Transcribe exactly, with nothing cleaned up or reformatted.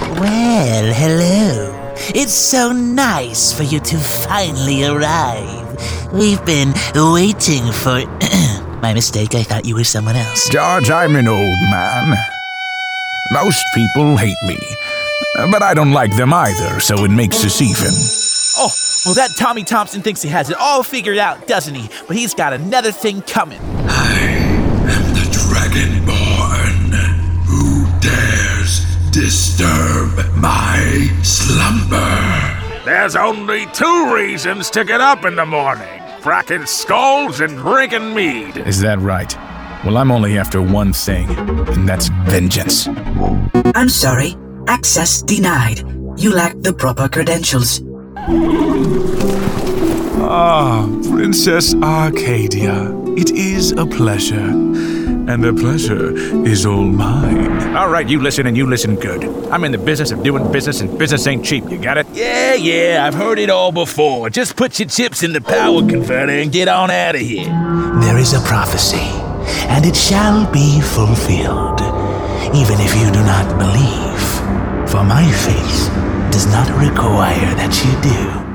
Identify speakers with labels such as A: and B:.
A: Well, hello. It's so nice for you to finally arrive. We've been waiting for... My mistake, I thought you were someone else.
B: George, I'm an old man. Most people hate me, but I don't like them either, so it makes us even.
C: Oh, well, that Tommy Thompson thinks he has it all figured out, doesn't he? But he's got another thing coming.
D: I am the Dragonborn. Who dares disturb my slumber?
B: There's only two reasons to get up in the morning. Cracking skulls and drinking mead. Is that right? Well, I'm only after one thing, and that's vengeance.
E: I'm sorry. Access denied. You lack the proper credentials.
F: Ah, Princess Arcadia. It is a pleasure. And the pleasure is all mine.
B: All right, you listen and you listen good. I'm in the business of doing business, and business ain't cheap. You got it?
C: Yeah, yeah, I've heard it all before. Just put your chips in the power converter and get on out of here.
A: There is a prophecy, and it shall be fulfilled, even if you do not believe. For my faith does not require that you do.